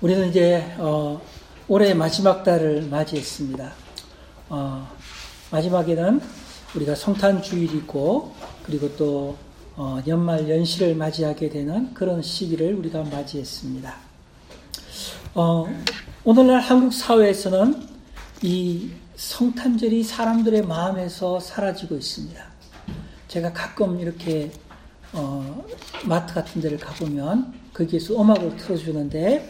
우리는 이제 올해 마지막 달을 맞이했습니다. 마지막에는 우리가 성탄주일이 있고 그리고 또 연말 연시를 맞이하게 되는 그런 시기를 우리가 맞이했습니다. 오늘날 한국 사회에서는 이 성탄절이 사람들의 마음에서 사라지고 있습니다. 제가 가끔 이렇게 마트 같은 데를 가보면 거기에서 음악을 틀어주는데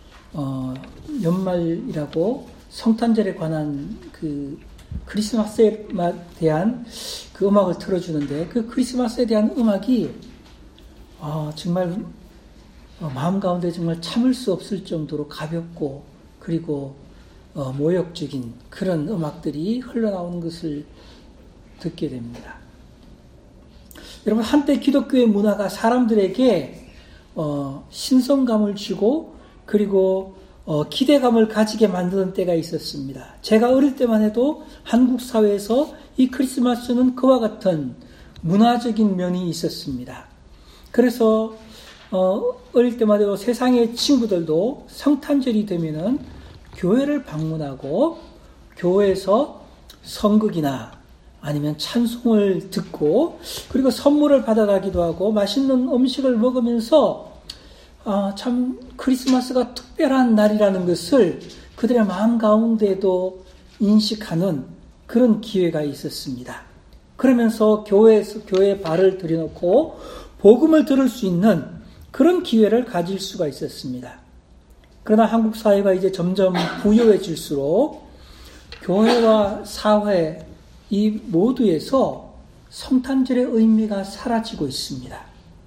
연말이라고 성탄절에 관한 그 크리스마스에 대한 그 음악을 틀어주는데 그 크리스마스에 대한 음악이 정말 마음 가운데 정말 참을 수 없을 정도로 가볍고 그리고 모욕적인 그런 음악들이 흘러나오는 것을 듣게 됩니다. 여러분, 한때 기독교의 문화가 사람들에게 신선감을 주고 그리고 기대감을 가지게 만드는 때가 있었습니다. 제가 어릴 때만 해도 한국 사회에서 이 크리스마스는 그와 같은 문화적인 면이 있었습니다. 그래서 어릴 때만 해도 세상의 친구들도 성탄절이 되면은 교회를 방문하고 교회에서 성극이나 아니면 찬송을 듣고 그리고 선물을 받아가기도 하고 맛있는 음식을 먹으면서 참 크리스마스가 특별한 날이라는 것을 그들의 마음 가운데도 인식하는 그런 기회가 있었습니다. 그러면서 교회에 발을 들여놓고 복음을 들을 수 있는 그런 기회를 가질 수가 있었습니다. 그러나 한국 사회가 이제 점점 부유해질수록 교회와 사회 이 모두에서 성탄절의 의미가 사라지고 있습니다.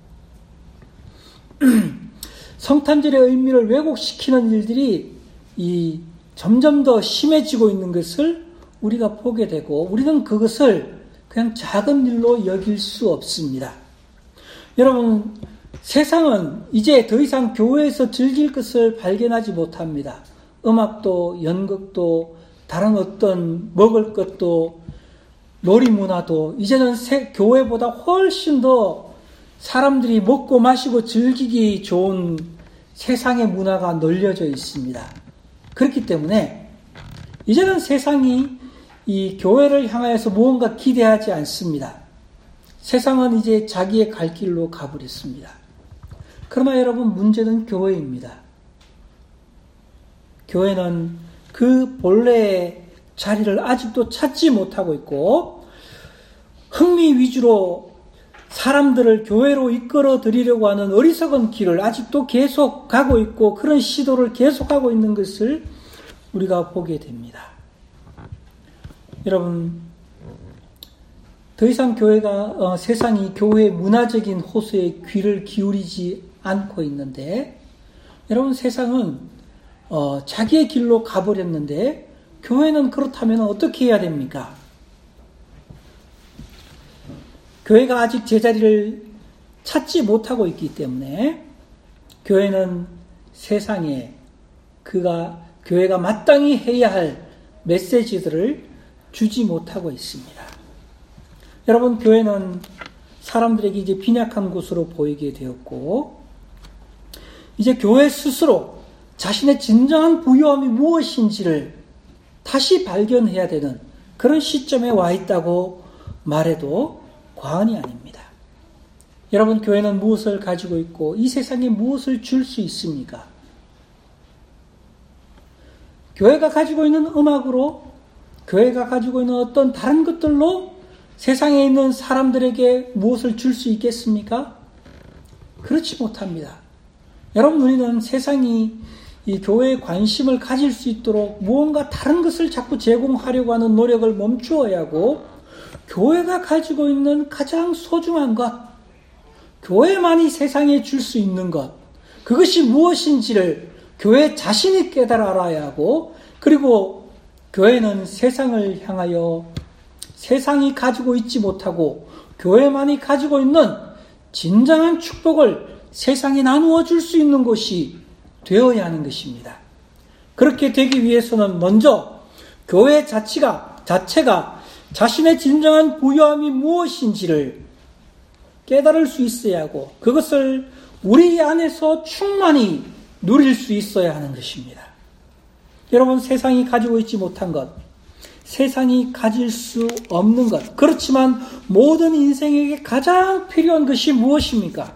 성탄절의 의미를 왜곡시키는 일들이 점점 더 심해지고 있는 것을 우리가 보게 되고 우리는 그것을 그냥 작은 일로 여길 수 없습니다. 여러분, 세상은 이제 더 이상 교회에서 즐길 것을 발견하지 못합니다. 음악도 연극도 다른 어떤 먹을 것도 놀이문화도 이제는 교회보다 훨씬 더 사람들이 먹고 마시고 즐기기 좋은 세상의 문화가 널려져 있습니다. 그렇기 때문에 이제는 세상이 이 교회를 향하여서 무언가 기대하지 않습니다. 세상은 이제 자기의 갈 길로 가버렸습니다. 그러나 여러분, 문제는 교회입니다. 교회는 그 본래의 자리를 아직도 찾지 못하고 있고 흥미 위주로 사람들을 교회로 이끌어 드리려고 하는 어리석은 길을 아직도 계속 가고 있고 그런 시도를 계속하고 있는 것을 우리가 보게 됩니다. 여러분, 더 이상 세상이 교회의 문화적인 호소에 귀를 기울이지 않고 있는데 여러분, 세상은 자기의 길로 가버렸는데 교회는 그렇다면 어떻게 해야 됩니까? 교회가 아직 제자리를 찾지 못하고 있기 때문에 교회는 세상에 교회가 마땅히 해야 할 메시지들을 주지 못하고 있습니다. 여러분, 교회는 사람들에게 이제 빈약한 곳으로 보이게 되었고 이제 교회 스스로 자신의 진정한 부유함이 무엇인지를 다시 발견해야 되는 그런 시점에 와 있다고 말해도 과언이 아닙니다. 여러분, 교회는 무엇을 가지고 있고 이 세상에 무엇을 줄 수 있습니까? 교회가 가지고 있는 음악으로, 교회가 가지고 있는 어떤 다른 것들로 세상에 있는 사람들에게 무엇을 줄 수 있겠습니까? 그렇지 못합니다. 여러분, 우리는 세상이 이 교회에 관심을 가질 수 있도록 무언가 다른 것을 자꾸 제공하려고 하는 노력을 멈추어야 하고 교회가 가지고 있는 가장 소중한 것, 교회만이 세상에 줄 수 있는 것, 그것이 무엇인지를 교회 자신이 깨달아 알아야 하고 그리고 교회는 세상을 향하여 세상이 가지고 있지 못하고 교회만이 가지고 있는 진정한 축복을 세상에 나누어 줄 수 있는 곳이 되어야 하는 것입니다. 그렇게 되기 위해서는 먼저 교회 자체가 자신의 진정한 부유함이 무엇인지를 깨달을 수 있어야 하고 그것을 우리 안에서 충만히 누릴 수 있어야 하는 것입니다. 여러분, 세상이 가지고 있지 못한 것, 세상이 가질 수 없는 것, 그렇지만 모든 인생에게 가장 필요한 것이 무엇입니까?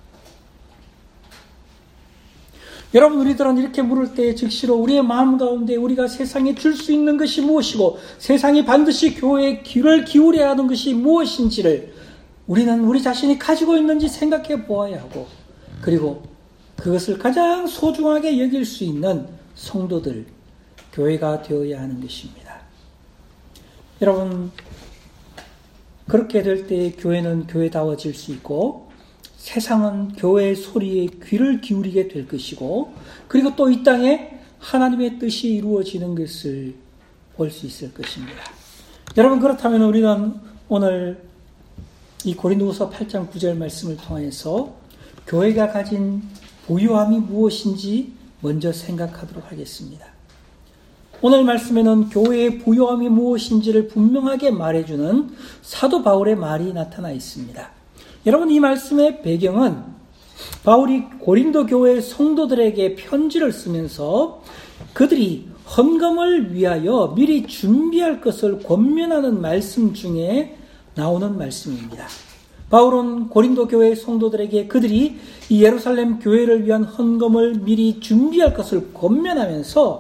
여러분, 우리들은 이렇게 물을 때 즉시로 우리의 마음 가운데 우리가 세상에 줄 수 있는 것이 무엇이고 세상이 반드시 교회에 귀를 기울여야 하는 것이 무엇인지를 우리는 우리 자신이 가지고 있는지 생각해 보아야 하고, 그리고 그것을 가장 소중하게 여길 수 있는 성도들, 교회가 되어야 하는 것입니다. 여러분, 그렇게 될 때 교회는 교회다워질 수 있고 세상은 교회의 소리에 귀를 기울이게 될 것이고, 그리고 또 이 땅에 하나님의 뜻이 이루어지는 것을 볼 수 있을 것입니다. 여러분, 그렇다면 우리는 오늘 이 고린도후서 8장 9절 말씀을 통해서 교회가 가진 부요함이 무엇인지 먼저 생각하도록 하겠습니다. 오늘 말씀에는 교회의 부요함이 무엇인지를 분명하게 말해주는 사도 바울의 말이 나타나 있습니다. 여러분, 이 말씀의 배경은 바울이 고린도 교회 성도들에게 편지를 쓰면서 그들이 헌금을 위하여 미리 준비할 것을 권면하는 말씀 중에 나오는 말씀입니다. 바울은 고린도 교회 성도들에게 그들이 이 예루살렘 교회를 위한 헌금을 미리 준비할 것을 권면하면서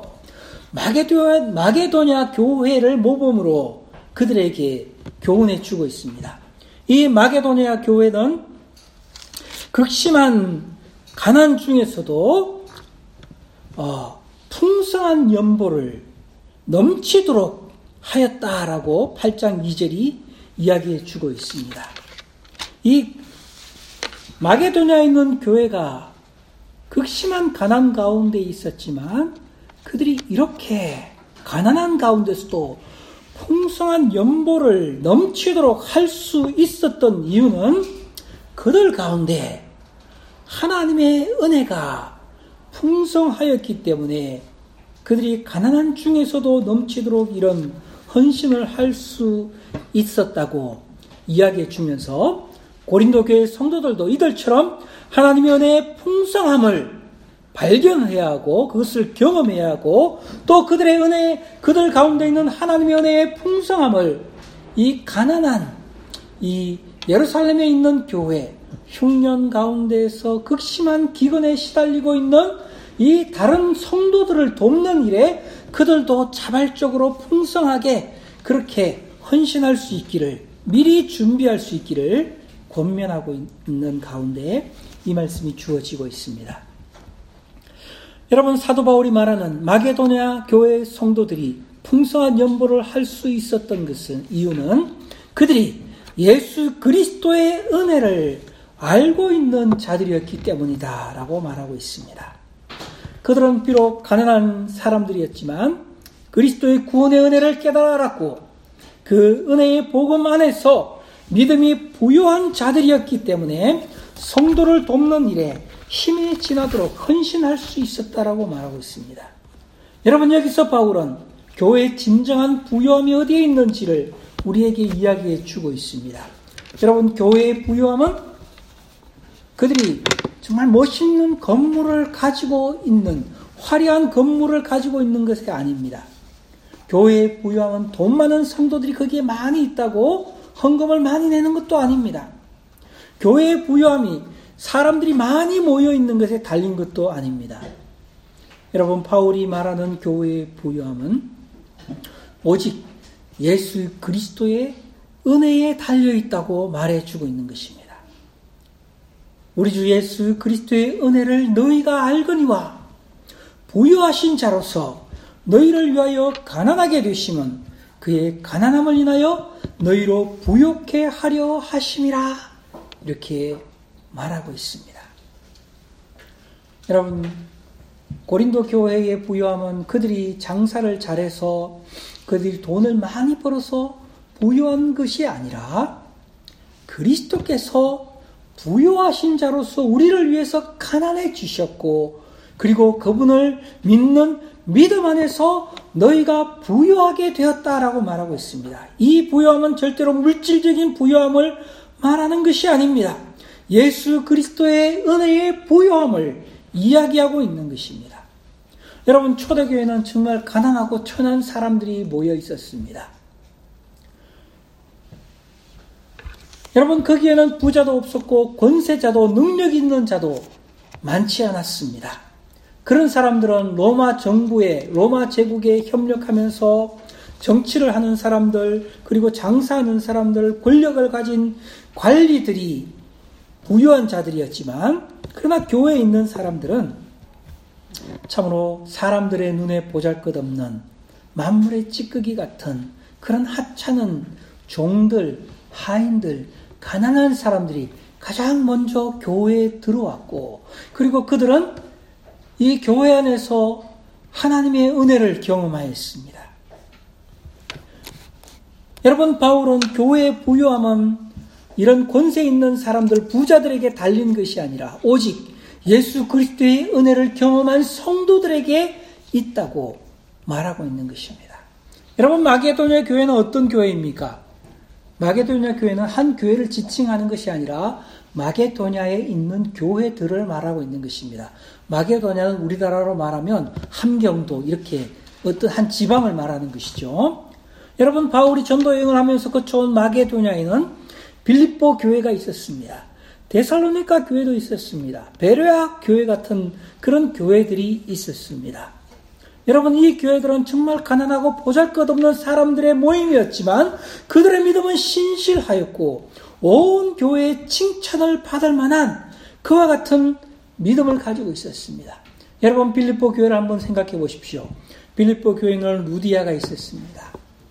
마게도냐 교회를 모범으로 그들에게 교훈해 주고 있습니다. 이 마게도냐 교회는 극심한 가난 중에서도 풍성한 연보를 넘치도록 하였다라고 8장 2절이 이야기해 주고 있습니다. 이 마게도냐에 있는 교회가 극심한 가난 가운데 있었지만 그들이 이렇게 가난한 가운데서도 풍성한 연보를 넘치도록 할 수 있었던 이유는 그들 가운데 하나님의 은혜가 풍성하였기 때문에 그들이 가난한 중에서도 넘치도록 이런 헌신을 할 수 있었다고 이야기해 주면서 고린도 교회 성도들도 이들처럼 하나님의 은혜의 풍성함을 발견해야 하고 그것을 경험해야 하고 또 그들의 은혜, 그들 가운데 있는 하나님의 은혜의 풍성함을 이 가난한 이 예루살렘에 있는 교회, 흉년 가운데에서 극심한 기근에 시달리고 있는 이 다른 성도들을 돕는 일에 그들도 자발적으로 풍성하게 그렇게 헌신할 수 있기를, 미리 준비할 수 있기를 권면하고 있는 가운데 이 말씀이 주어지고 있습니다. 여러분, 사도 바울이 말하는 마게도냐 교회 성도들이 풍성한 연보를 할 수 있었던 것은 이유는 그들이 예수 그리스도의 은혜를 알고 있는 자들이었기 때문이다 라고 말하고 있습니다. 그들은 비록 가난한 사람들이었지만 그리스도의 구원의 은혜를 깨달아 알았고 그 은혜의 복음 안에서 믿음이 부요한 자들이었기 때문에 성도를 돕는 일에 힘이 지나도록 헌신할 수 있었다라고 말하고 있습니다. 여러분, 여기서 바울은 교회의 진정한 부요함이 어디에 있는지를 우리에게 이야기해 주고 있습니다. 여러분, 교회의 부요함은 그들이 정말 멋있는 건물을 가지고 있는, 화려한 건물을 가지고 있는 것이 아닙니다. 교회의 부요함은 돈 많은 성도들이 거기에 많이 있다고 헌금을 많이 내는 것도 아닙니다. 교회의 부요함이 사람들이 많이 모여 있는 것에 달린 것도 아닙니다. 여러분, 바울이 말하는 교회의 부요함은 오직 예수 그리스도의 은혜에 달려있다고 말해주고 있는 것입니다. 우리 주 예수 그리스도의 은혜를 너희가 알거니와 부요하신 자로서 너희를 위하여 가난하게 되심은 그의 가난함을 인하여 너희로 부요케 하려 하심이라, 이렇게 말하고 있습니다. 여러분, 고린도 교회의 부요함은 그들이 장사를 잘해서 그들이 돈을 많이 벌어서 부요한 것이 아니라 그리스도께서 부요하신 자로서 우리를 위해서 가난해지셨고 그리고 그분을 믿는 믿음 안에서 너희가 부요하게 되었다라고 말하고 있습니다. 이 부요함은 절대로 물질적인 부요함을 말하는 것이 아닙니다. 예수 그리스도의 은혜의 부요함을 이야기하고 있는 것입니다. 여러분, 초대교회는 정말 가난하고 천한 사람들이 모여 있었습니다. 여러분, 거기에는 부자도 없었고 권세자도 능력 있는 자도 많지 않았습니다. 그런 사람들은 로마 정부에, 로마 제국에 협력하면서 정치를 하는 사람들, 그리고 장사하는 사람들, 권력을 가진 관리들이 부유한 자들이었지만, 그러나 교회에 있는 사람들은 참으로 사람들의 눈에 보잘것없는 만물의 찌꺼기 같은 그런 하찮은 종들, 하인들, 가난한 사람들이 가장 먼저 교회에 들어왔고, 그리고 그들은 이 교회 안에서 하나님의 은혜를 경험하였습니다. 여러분, 바울은 교회의 부유함은 이런 권세 있는 사람들, 부자들에게 달린 것이 아니라 오직 예수 그리스도의 은혜를 경험한 성도들에게 있다고 말하고 있는 것입니다. 여러분, 마게도냐 교회는 어떤 교회입니까? 마게도냐 교회는 한 교회를 지칭하는 것이 아니라 마게도냐에 있는 교회들을 말하고 있는 것입니다. 마게도냐는 우리나라로 말하면 함경도, 이렇게 어떤 한 지방을 말하는 것이죠. 여러분, 바울이 전도 여행을 하면서 거쳐온 마게도냐에는 빌립보 교회가 있었습니다. 데살로니가 교회도 있었습니다. 베레아 교회 같은 그런 교회들이 있었습니다. 여러분, 이 교회들은 정말 가난하고 보잘것없는 사람들의 모임이었지만 그들의 믿음은 신실하였고 온 교회의 칭찬을 받을 만한 그와 같은 믿음을 가지고 있었습니다. 여러분, 빌립보 교회를 한번 생각해 보십시오. 빌립보 교회는 루디아가 있었습니다.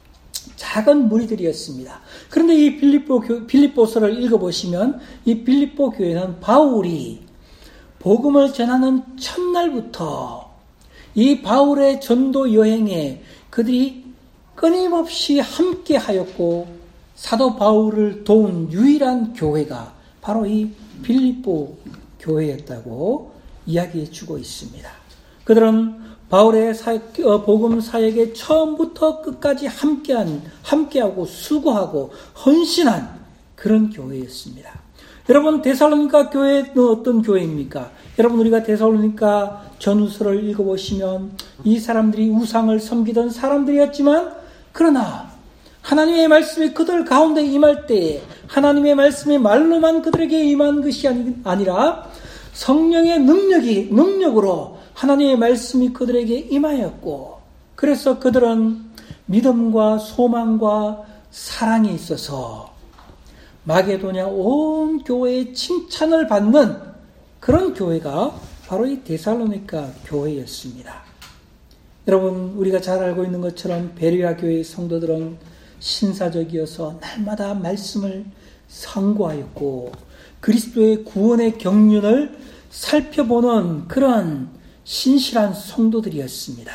작은 무리들이었습니다. 그런데 이 빌립보서를 읽어보시면 이 빌립보 교회는 바울이 복음을 전하는 첫날부터 이 바울의 전도 여행에 그들이 끊임없이 함께 하였고 사도 바울을 도운 유일한 교회가 바로 이 빌립보 교회였다고 이야기해 주고 있습니다. 그들은 바울의 복음 사역에 처음부터 끝까지 함께하고 수고하고 헌신한 그런 교회였습니다. 여러분, 데살로니가 교회는 어떤 교회입니까? 여러분, 우리가 데살로니가 전후서를 읽어보시면 이 사람들이 우상을 섬기던 사람들이었지만 그러나 하나님의 말씀이 그들 가운데 임할 때에 하나님의 말씀이 말로만 그들에게 임한 것이 아니라 성령의 능력으로 하나님의 말씀이 그들에게 임하였고, 그래서 그들은 믿음과 소망과 사랑에 있어서 마게도냐 온 교회의 칭찬을 받는 그런 교회가 바로 이 데살로니가 교회였습니다. 여러분, 우리가 잘 알고 있는 것처럼 베레아 교회의 성도들은 신사적이어서 날마다 말씀을 상고하였고 그리스도의 구원의 경륜을 살펴보는 그런 신실한 성도들이었습니다.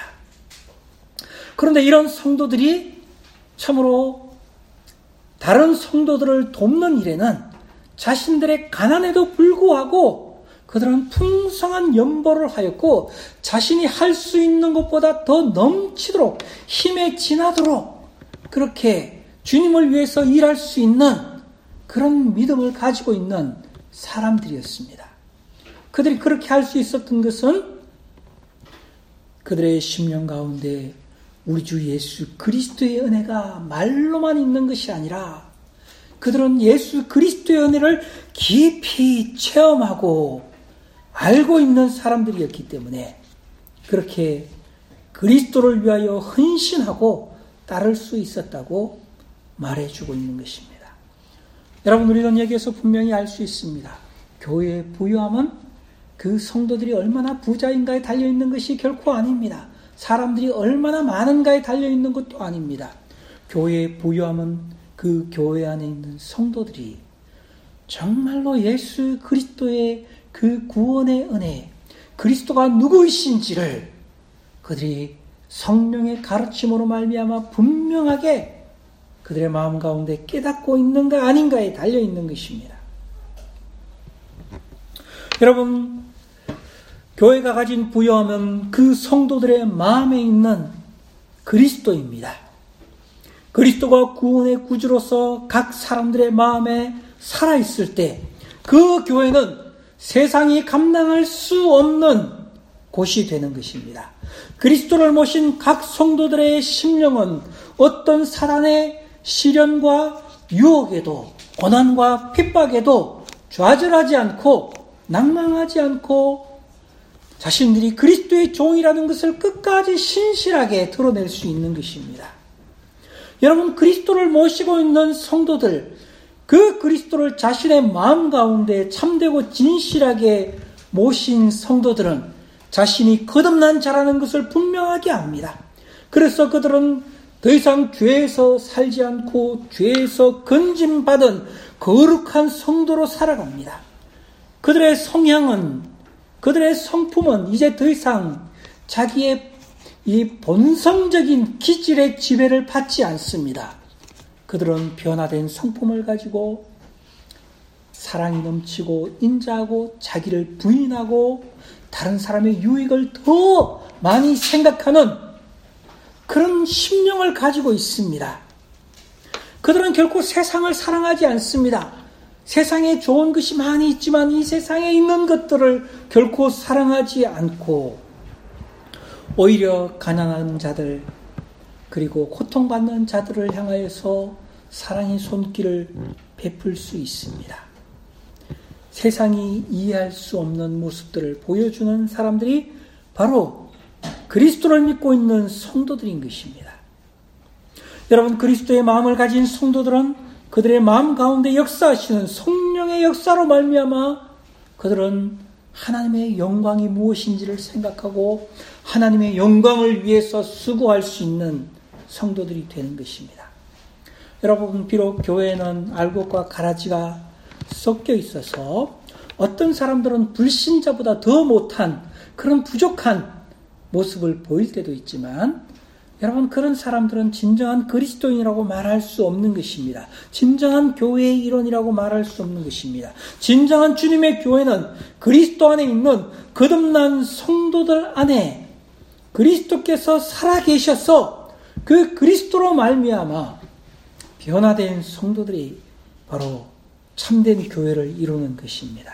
그런데 이런 성도들이 참으로 다른 성도들을 돕는 일에는 자신들의 가난에도 불구하고 그들은 풍성한 연보를 하였고 자신이 할 수 있는 것보다 더 넘치도록 힘에 지나도록 그렇게 주님을 위해서 일할 수 있는 그런 믿음을 가지고 있는 사람들이었습니다. 그들이 그렇게 할 수 있었던 것은 그들의 심령 가운데 우리 주 예수 그리스도의 은혜가 말로만 있는 것이 아니라 그들은 예수 그리스도의 은혜를 깊이 체험하고 알고 있는 사람들이었기 때문에 그렇게 그리스도를 위하여 헌신하고 따를 수 있었다고 말해주고 있는 것입니다. 여러분, 우리는 여기에서 분명히 알 수 있습니다. 교회의 부유함은 그 성도들이 얼마나 부자인가에 달려있는 것이 결코 아닙니다. 사람들이 얼마나 많은가에 달려있는 것도 아닙니다. 교회의 부유함은 그 교회 안에 있는 성도들이 정말로 예수 그리스도의 그 구원의 은혜, 그리스도가 누구이신지를 그들이 성령의 가르침으로 말미암아 분명하게 그들의 마음 가운데 깨닫고 있는가 아닌가에 달려있는 것입니다. 여러분, 교회가 가진 부유함은 그 성도들의 마음에 있는 그리스도입니다. 그리스도가 구원의 구주로서 각 사람들의 마음에 살아있을 때 그 교회는 세상이 감당할 수 없는 곳이 되는 것입니다. 그리스도를 모신 각 성도들의 심령은 어떤 사단의 시련과 유혹에도 고난과 핍박에도 좌절하지 않고 낭망하지 않고 자신들이 그리스도의 종이라는 것을 끝까지 신실하게 드러낼 수 있는 것입니다. 여러분, 그리스도를 모시고 있는 성도들, 그 그리스도를 자신의 마음 가운데 참되고 진실하게 모신 성도들은 자신이 거듭난 자라는 것을 분명하게 압니다. 그래서 그들은 더 이상 죄에서 살지 않고 죄에서 건짐받은 거룩한 성도로 살아갑니다. 그들의 성향은, 그들의 성품은 이제 더 이상 자기의 이 본성적인 기질의 지배를 받지 않습니다. 그들은 변화된 성품을 가지고 사랑이 넘치고 인자하고 자기를 부인하고 다른 사람의 유익을 더 많이 생각하는 그런 심령을 가지고 있습니다. 그들은 결코 세상을 사랑하지 않습니다. 세상에 좋은 것이 많이 있지만 이 세상에 있는 것들을 결코 사랑하지 않고 오히려 가난한 자들 그리고 고통받는 자들을 향하여서 사랑의 손길을 베풀 수 있습니다. 세상이 이해할 수 없는 모습들을 보여주는 사람들이 바로 그리스도를 믿고 있는 성도들인 것입니다. 여러분, 그리스도의 마음을 가진 성도들은 그들의 마음 가운데 역사하시는 성령의 역사로 말미암아 그들은 하나님의 영광이 무엇인지를 생각하고 하나님의 영광을 위해서 수고할 수 있는 성도들이 되는 것입니다. 여러분, 비록 교회에는 알곡과 가라지가 섞여 있어서 어떤 사람들은 불신자보다 더 못한 그런 부족한 모습을 보일 때도 있지만 여러분, 그런 사람들은 진정한 그리스도인이라고 말할 수 없는 것입니다. 진정한 교회의 일원이라고 말할 수 없는 것입니다. 진정한 주님의 교회는 그리스도 안에 있는 거듭난 성도들 안에 그리스도께서 살아계셔서 그 그리스도로 말미암아 변화된 성도들이 바로 참된 교회를 이루는 것입니다.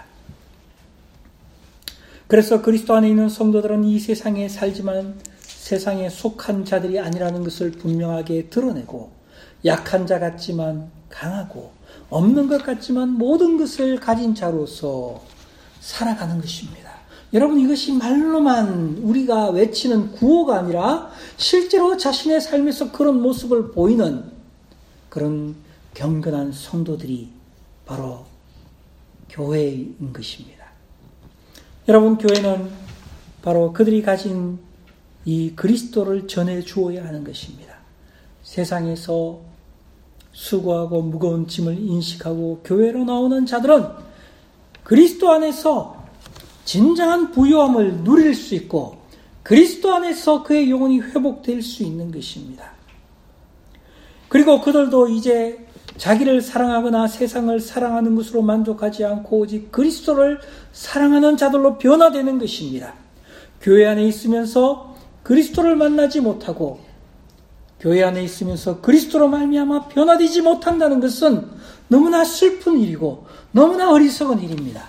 그래서 그리스도 안에 있는 성도들은 이 세상에 살지만 세상에 속한 자들이 아니라는 것을 분명하게 드러내고 약한 자 같지만 강하고 없는 것 같지만 모든 것을 가진 자로서 살아가는 것입니다. 여러분, 이것이 말로만 우리가 외치는 구호가 아니라 실제로 자신의 삶에서 그런 모습을 보이는 그런 경건한 성도들이 바로 교회인 것입니다. 여러분, 교회는 바로 그들이 가진 이 그리스도를 전해 주어야 하는 것입니다. 세상에서 수고하고 무거운 짐을 인식하고 교회로 나오는 자들은 그리스도 안에서 진정한 부요함을 누릴 수 있고 그리스도 안에서 그의 영혼이 회복될 수 있는 것입니다. 그리고 그들도 이제 자기를 사랑하거나 세상을 사랑하는 것으로 만족하지 않고 오직 그리스도를 사랑하는 자들로 변화되는 것입니다. 교회 안에 있으면서 그리스도를 만나지 못하고 교회 안에 있으면서 그리스도로 말미암아 변화되지 못한다는 것은 너무나 슬픈 일이고 너무나 어리석은 일입니다.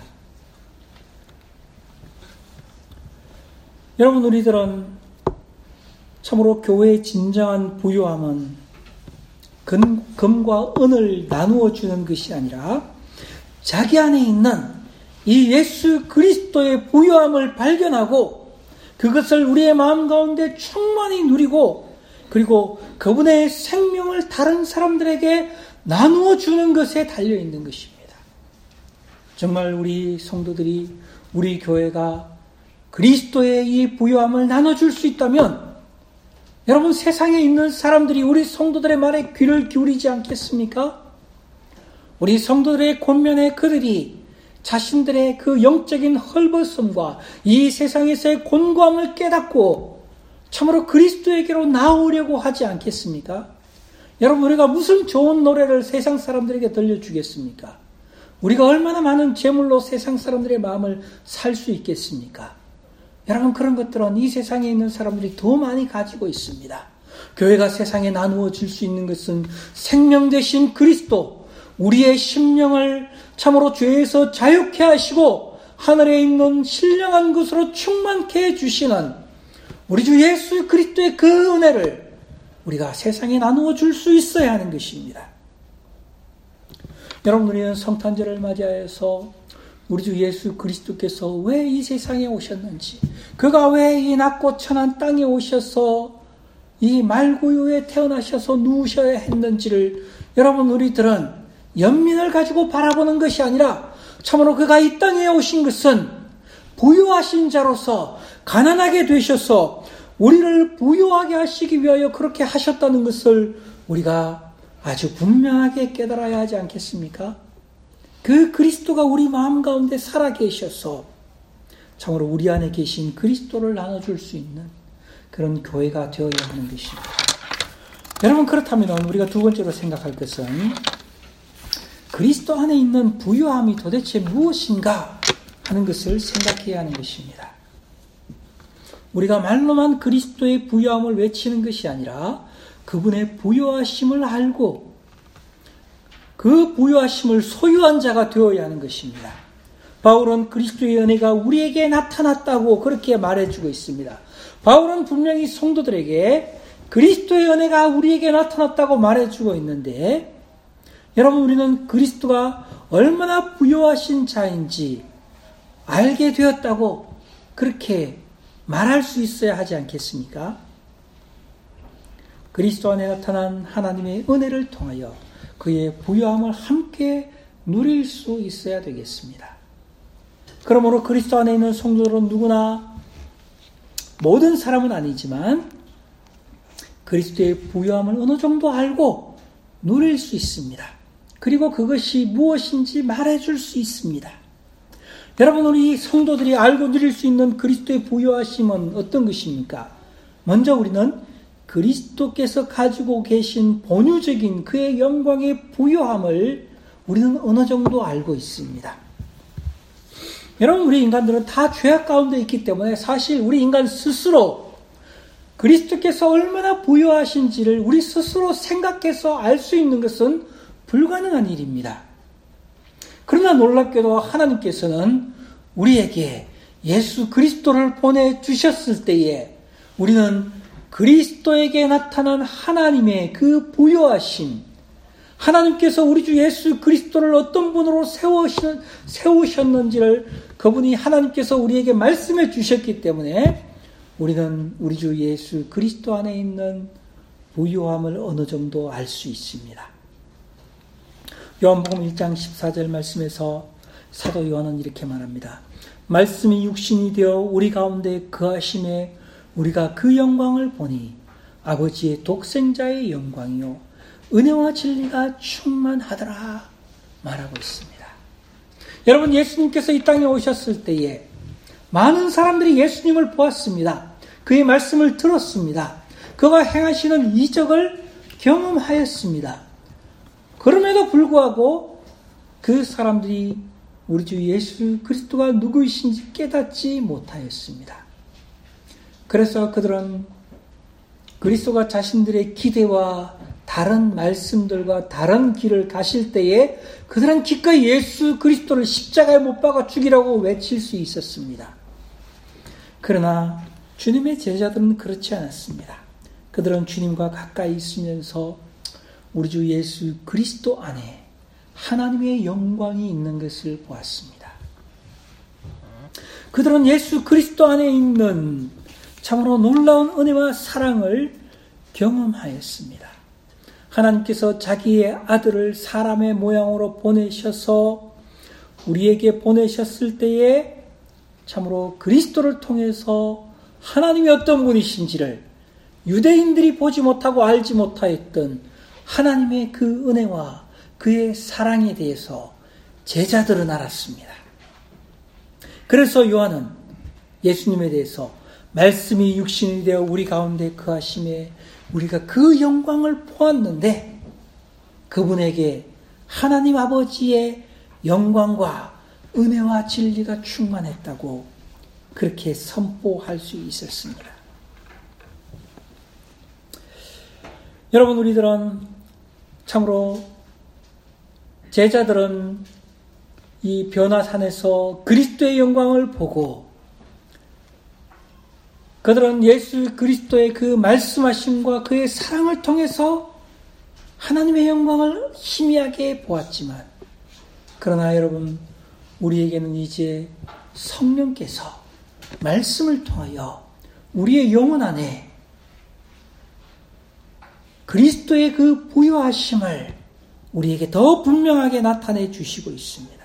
여러분, 우리들은 참으로 교회의 진정한 부요함은 금과 은을 나누어 주는 것이 아니라 자기 안에 있는 이 예수 그리스도의 부요함을 발견하고 그것을 우리의 마음 가운데 충만히 누리고 그리고 그분의 생명을 다른 사람들에게 나누어 주는 것에 달려 있는 것입니다. 정말 우리 성도들이 우리 교회가 그리스도의 이 부요함을 나눠줄 수 있다면 여러분, 세상에 있는 사람들이 우리 성도들의 말에 귀를 기울이지 않겠습니까? 우리 성도들의 권면에 그들이 자신들의 그 영적인 헐벗음과 이 세상에서의 곤고함을 깨닫고 참으로 그리스도에게로 나오려고 하지 않겠습니까? 여러분, 우리가 무슨 좋은 노래를 세상 사람들에게 들려주겠습니까? 우리가 얼마나 많은 재물로 세상 사람들의 마음을 살 수 있겠습니까? 여러분, 그런 것들은 이 세상에 있는 사람들이 더 많이 가지고 있습니다. 교회가 세상에 나누어 줄 수 있는 것은 생명 되신 그리스도, 우리의 심령을 참으로 죄에서 자유케 하시고 하늘에 있는 신령한 것으로 충만케 해주시는 우리 주 예수 그리스도의 그 은혜를 우리가 세상에 나누어 줄 수 있어야 하는 것입니다. 여러분, 우리는 성탄절을 맞이하여서 우리 주 예수 그리스도께서 왜 이 세상에 오셨는지, 그가 왜 이 낮고 천한 땅에 오셔서 이 말구유에 태어나셔서 누우셔야 했는지를 여러분, 우리들은 연민을 가지고 바라보는 것이 아니라 참으로 그가 이 땅에 오신 것은 부유하신 자로서 가난하게 되셔서 우리를 부유하게 하시기 위하여 그렇게 하셨다는 것을 우리가 아주 분명하게 깨달아야 하지 않겠습니까? 그 그리스도가 우리 마음 가운데 살아계셔서 참으로 우리 안에 계신 그리스도를 나눠줄 수 있는 그런 교회가 되어야 하는 것입니다. 여러분, 그렇다면 우리가 두 번째로 생각할 것은 그리스도 안에 있는 부유함이 도대체 무엇인가 하는 것을 생각해야 하는 것입니다. 우리가 말로만 그리스도의 부유함을 외치는 것이 아니라 그분의 부유하심을 알고 그 부유하심을 소유한 자가 되어야 하는 것입니다. 바울은 그리스도의 은혜가 우리에게 나타났다고 그렇게 말해주고 있습니다. 바울은 분명히 성도들에게 그리스도의 은혜가 우리에게 나타났다고 말해주고 있는데, 여러분, 우리는 그리스도가 얼마나 부유하신 자인지 알게 되었다고 그렇게 말할 수 있어야 하지 않겠습니까? 그리스도 안에 나타난 하나님의 은혜를 통하여 그의 부유함을 함께 누릴 수 있어야 되겠습니다. 그러므로 그리스도 안에 있는 성도들은 누구나, 모든 사람은 아니지만 그리스도의 부유함을 어느 정도 알고 누릴 수 있습니다. 그리고 그것이 무엇인지 말해줄 수 있습니다. 여러분, 우리 성도들이 알고 누릴 수 있는 그리스도의 부유하심은 어떤 것입니까? 먼저 우리는 그리스도께서 가지고 계신 본유적인 그의 영광의 부유함을 우리는 어느 정도 알고 있습니다. 여러분, 우리 인간들은 다 죄악 가운데 있기 때문에 사실 우리 인간 스스로 그리스도께서 얼마나 부유하신지를 우리 스스로 생각해서 알 수 있는 것은 불가능한 일입니다. 그러나 놀랍게도 하나님께서는 우리에게 예수 그리스도를 보내주셨을 때에 우리는 그리스도에게 나타난 하나님의 그 부유하심, 하나님께서 우리 주 예수 그리스도를 어떤 분으로 세우셨는지를 그분이 하나님께서 우리에게 말씀해 주셨기 때문에 우리는 우리 주 예수 그리스도 안에 있는 부유함을 어느 정도 알 수 있습니다. 요한복음 1장 14절 말씀에서 사도 요한은 이렇게 말합니다. 말씀이 육신이 되어 우리 가운데 거하심에 우리가 그 영광을 보니 아버지의 독생자의 영광이요 은혜와 진리가 충만하더라 말하고 있습니다. 여러분, 예수님께서 이 땅에 오셨을 때에 많은 사람들이 예수님을 보았습니다. 그의 말씀을 들었습니다. 그가 행하시는 이적을 경험하였습니다. 그럼에도 불구하고 그 사람들이 우리 주 예수 그리스도가 누구이신지 깨닫지 못하였습니다. 그래서 그들은 그리스도가 자신들의 기대와 다른 말씀들과 다른 길을 가실 때에 그들은 기꺼이 예수 그리스도를 십자가에 못 박아 죽이라고 외칠 수 있었습니다. 그러나 주님의 제자들은 그렇지 않았습니다. 그들은 주님과 가까이 있으면서 우리 주 예수 그리스도 안에 하나님의 영광이 있는 것을 보았습니다. 그들은 예수 그리스도 안에 있는 참으로 놀라운 은혜와 사랑을 경험하였습니다. 하나님께서 자기의 아들을 사람의 모양으로 보내셔서 우리에게 보내셨을 때에 참으로 그리스도를 통해서 하나님이 어떤 분이신지를 유대인들이 보지 못하고 알지 못하였던 하나님의 그 은혜와 그의 사랑에 대해서 제자들은 알았습니다. 그래서 요한은 예수님에 대해서 말씀이 육신이 되어 우리 가운데 거하심에 우리가 그 영광을 보았는데 그분에게 하나님 아버지의 영광과 은혜와 진리가 충만했다고 그렇게 선포할 수 있었습니다. 여러분, 우리들은 참으로 제자들은 이 변화산에서 그리스도의 영광을 보고 그들은 예수 그리스도의 그 말씀하심과 그의 사랑을 통해서 하나님의 영광을 희미하게 보았지만, 그러나 여러분, 우리에게는 이제 성령께서 말씀을 통하여 우리의 영혼 안에 그리스도의 그 부요하심을 우리에게 더 분명하게 나타내 주시고 있습니다.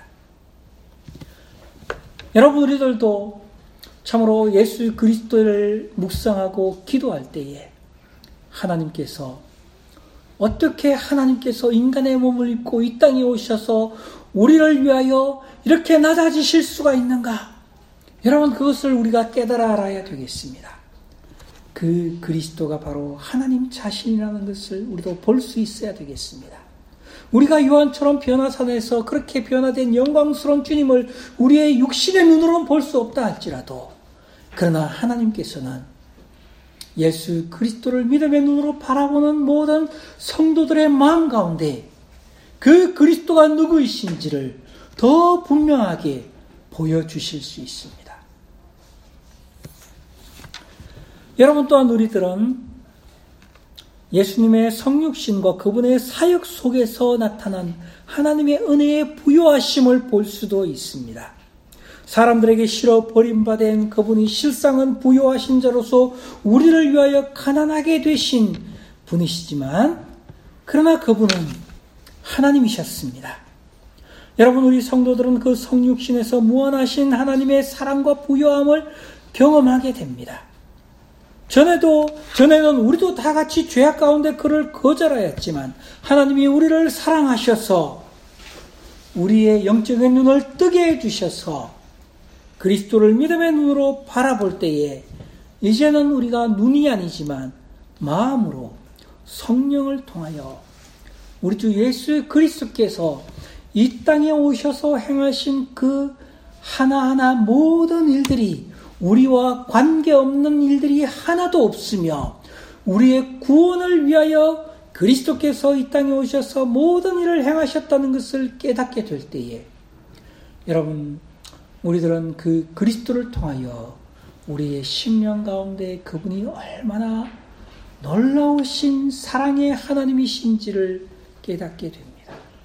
여러분, 우리들도 참으로 예수 그리스도를 묵상하고 기도할 때에 하나님께서 어떻게 하나님께서 인간의 몸을 입고 이 땅에 오셔서 우리를 위하여 이렇게 낮아지실 수가 있는가? 여러분, 그것을 우리가 깨달아 알아야 되겠습니다. 그 그리스도가 바로 하나님 자신이라는 것을 우리도 볼 수 있어야 되겠습니다. 우리가 요한처럼 변화산에서 그렇게 변화된 영광스러운 주님을 우리의 육신의 눈으로는 볼 수 없다 할지라도, 그러나 하나님께서는 예수 그리스도를 믿음의 눈으로 바라보는 모든 성도들의 마음 가운데 그 그리스도가 누구이신지를 더 분명하게 보여주실 수 있습니다. 여러분, 또한 우리들은 예수님의 성육신과 그분의 사역 속에서 나타난 하나님의 은혜의 부요하심을 볼 수도 있습니다. 사람들에게 실어 버림받은 그분이 실상은 부요하신 자로서 우리를 위하여 가난하게 되신 분이시지만, 그러나 그분은 하나님이셨습니다. 여러분, 우리 성도들은 그 성육신에서 무한하신 하나님의 사랑과 부요함을 경험하게 됩니다. 전에는 우리도 다 같이 죄악 가운데 그를 거절하였지만 하나님이 우리를 사랑하셔서 우리의 영적인 눈을 뜨게 해주셔서 그리스도를 믿음의 눈으로 바라볼 때에 이제는 우리가 눈이 아니지만 마음으로 성령을 통하여 우리 주 예수 그리스도께서 이 땅에 오셔서 행하신 그 하나하나 모든 일들이 우리와 관계없는 일들이 하나도 없으며 우리의 구원을 위하여 그리스도께서 이 땅에 오셔서 모든 일을 행하셨다는 것을 깨닫게 될 때에 여러분, 우리들은 그 그리스도를 통하여 우리의 심령 가운데 그분이 얼마나 놀라우신 사랑의 하나님이신지를 깨닫게 됩니다.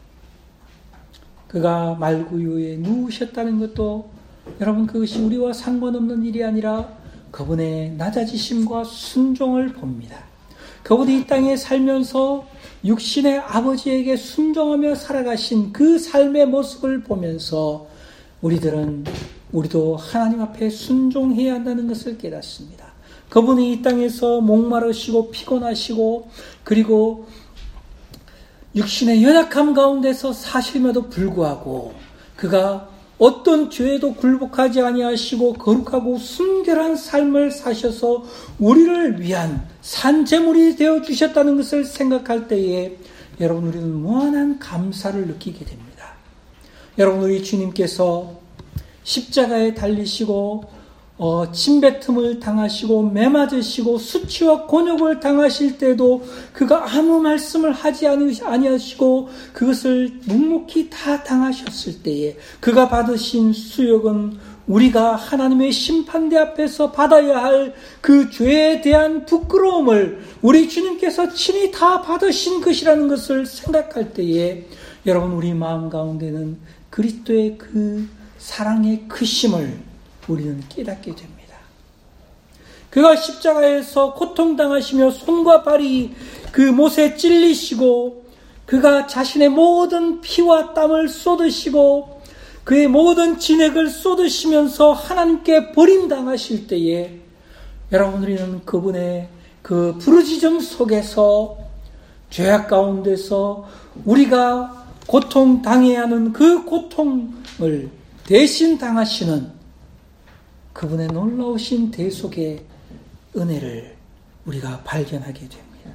그가 말구유에 누우셨다는 것도 여러분, 그것이 우리와 상관없는 일이 아니라 그분의 낮아지심과 순종을 봅니다. 그분이 이 땅에 살면서 육신의 아버지에게 순종하며 살아가신 그 삶의 모습을 보면서 우리도 하나님 앞에 순종해야 한다는 것을 깨닫습니다. 그분이 이 땅에서 목마르시고 피곤하시고 그리고 육신의 연약함 가운데서 사심에도 불구하고 그가 어떤 죄에도 굴복하지 아니하시고 거룩하고 순결한 삶을 사셔서 우리를 위한 산제물이 되어주셨다는 것을 생각할 때에 여러분, 우리는 무한한 감사를 느끼게 됩니다. 여러분, 우리 주님께서 십자가에 달리시고 침뱉음을 당하시고 매맞으시고 수치와 곤욕을 당하실 때도 그가 아무 말씀을 하지 아니하시고 그것을 묵묵히 다 당하셨을 때에 그가 받으신 수욕은 우리가 하나님의 심판대 앞에서 받아야 할 그 죄에 대한 부끄러움을 우리 주님께서 친히 다 받으신 것이라는 것을 생각할 때에 여러분, 우리 마음 가운데는 그리스도의 그 사랑의 크심을 우리는 깨닫게 됩니다. 그가 십자가에서 고통당하시며 손과 발이 그 못에 찔리시고 그가 자신의 모든 피와 땀을 쏟으시고 그의 모든 진액을 쏟으시면서 하나님께 버림당하실 때에 여러분, 우리는 그분의 그 부르짖음 속에서 죄악 가운데서 우리가 고통당해야 하는 그 고통을 대신 당하시는 그분의 놀라우신 대속의 은혜를 우리가 발견하게 됩니다.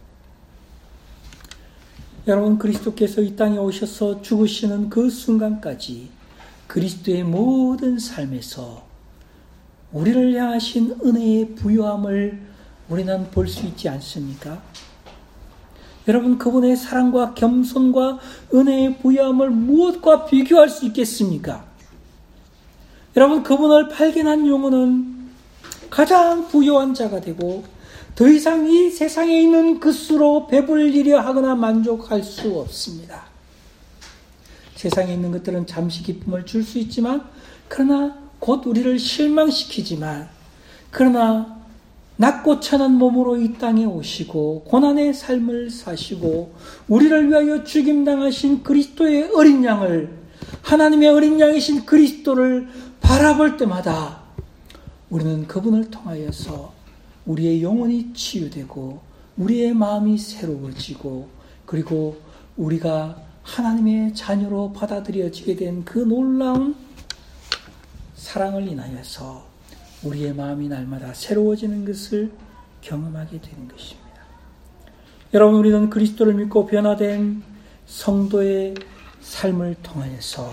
여러분, 그리스도께서 이 땅에 오셔서 죽으시는 그 순간까지 그리스도의 모든 삶에서 우리를 향하신 은혜의 부요함을 우리는 볼 수 있지 않습니까? 여러분, 그분의 사랑과 겸손과 은혜의 부여함을 무엇과 비교할 수 있겠습니까? 여러분, 그분을 발견한 영혼은 가장 부유한 자가 되고 더 이상 이 세상에 있는 것으로 배불리려 하거나 만족할 수 없습니다. 세상에 있는 것들은 잠시 기쁨을 줄 수 있지만, 그러나 곧 우리를 실망시키지만, 그러나 낮고 천한 몸으로 이 땅에 오시고 고난의 삶을 사시고 우리를 위하여 죽임당하신 그리스도의 어린 양을, 하나님의 어린 양이신 그리스도를 바라볼 때마다 우리는 그분을 통하여서 우리의 영혼이 치유되고 우리의 마음이 새로워지고, 그리고 우리가 하나님의 자녀로 받아들여지게 된 그 놀라운 사랑을 인하여서 우리의 마음이 날마다 새로워지는 것을 경험하게 되는 것입니다. 여러분, 우리는 그리스도를 믿고 변화된 성도의 삶을 통하여서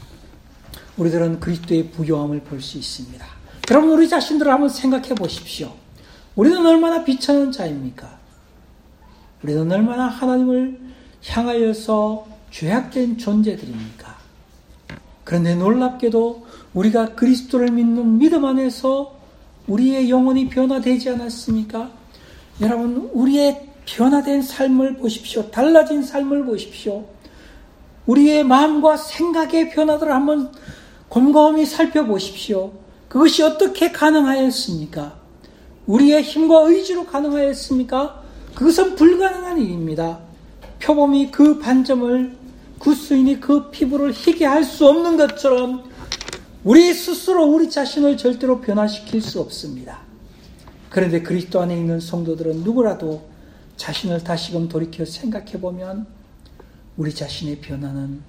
우리들은 그리스도의 부요함을 볼 수 있습니다. 여러분, 우리 자신들을 한번 생각해 보십시오. 우리는 얼마나 비천한 자입니까? 우리는 얼마나 하나님을 향하여서 죄악된 존재들입니까? 그런데 놀랍게도 우리가 그리스도를 믿는 믿음 안에서 우리의 영혼이 변화되지 않았습니까? 여러분, 우리의 변화된 삶을 보십시오. 달라진 삶을 보십시오. 우리의 마음과 생각의 변화들을 한번 곰곰이 살펴보십시오. 그것이 어떻게 가능하였습니까? 우리의 힘과 의지로 가능하였습니까? 그것은 불가능한 일입니다. 표범이 그 반점을, 구스인이 그 피부를 희게 할 수 없는 것처럼 우리 스스로 우리 자신을 절대로 변화시킬 수 없습니다. 그런데 그리스도 안에 있는 성도들은 누구라도 자신을 다시금 돌이켜 생각해보면 우리 자신의 변화는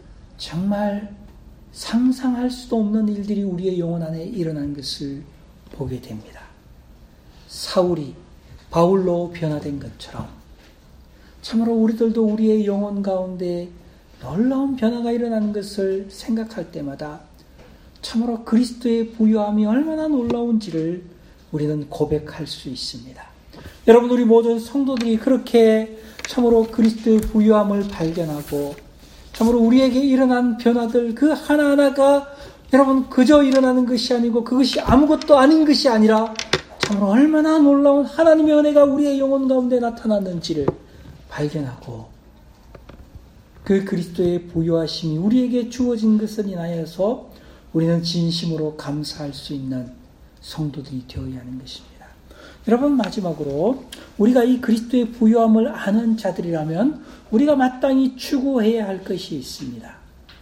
정말 상상할 수도 없는 일들이 우리의 영혼 안에 일어난 것을 보게 됩니다. 사울이 바울로 변화된 것처럼 참으로 우리들도 우리의 영혼 가운데 놀라운 변화가 일어나는 것을 생각할 때마다 참으로 그리스도의 부요함이 얼마나 놀라운지를 우리는 고백할 수 있습니다. 여러분, 우리 모든 성도들이 그렇게 참으로 그리스도의 부요함을 발견하고 참으로 우리에게 일어난 변화들 그 하나하나가 여러분 그저 일어나는 것이 아니고 그것이 아무것도 아닌 것이 아니라 참으로 얼마나 놀라운 하나님의 은혜가 우리의 영혼 가운데 나타났는지를 발견하고 그 그리스도의 부요하심이 우리에게 주어진 것을 인하여서 우리는 진심으로 감사할 수 있는 성도들이 되어야 하는 것입니다. 여러분, 마지막으로 우리가 이 그리스도의 부요함을 아는 자들이라면 우리가 마땅히 추구해야 할 것이 있습니다.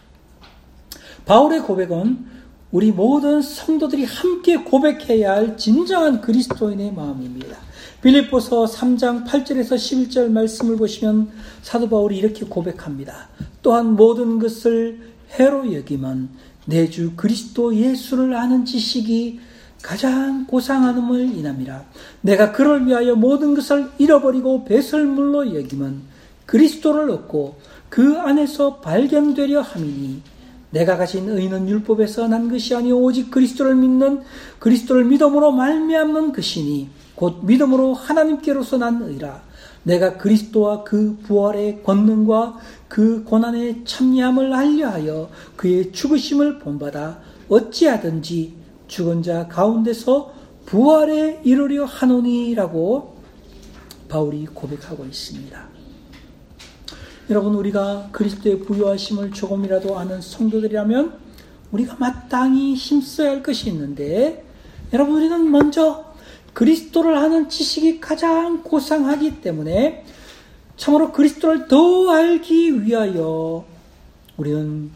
바울의 고백은 우리 모든 성도들이 함께 고백해야 할 진정한 그리스도인의 마음입니다. 빌립보서 3장 8절에서 11절 말씀을 보시면 사도 바울이 이렇게 고백합니다. 또한 모든 것을 해로 여김은 내 주 그리스도 예수를 아는 지식이 가장 고상함을 인함이라. 내가 그를 위하여 모든 것을 잃어버리고 배설물로 여김은 그리스도를 얻고 그 안에서 발견되려 함이니 내가 가진 의는 율법에서 난 것이 아니오 오직 그리스도를 믿음으로 말미암는 것이니 곧 믿음으로 하나님께로서 난 의라. 내가 그리스도와 그 부활의 권능과 그 고난의 참여함을 알려하여 그의 죽으심을 본받아 어찌하든지 죽은 자 가운데서 부활에 이르려 하노니라고 바울이 고백하고 있습니다. 여러분, 우리가 그리스도의 부요하심을 조금이라도 아는 성도들이라면 우리가 마땅히 힘써야 할 것이 있는데, 여러분, 우리는 먼저 그리스도를 아는 지식이 가장 고상하기 때문에 참으로 그리스도를 더 알기 위하여 우리는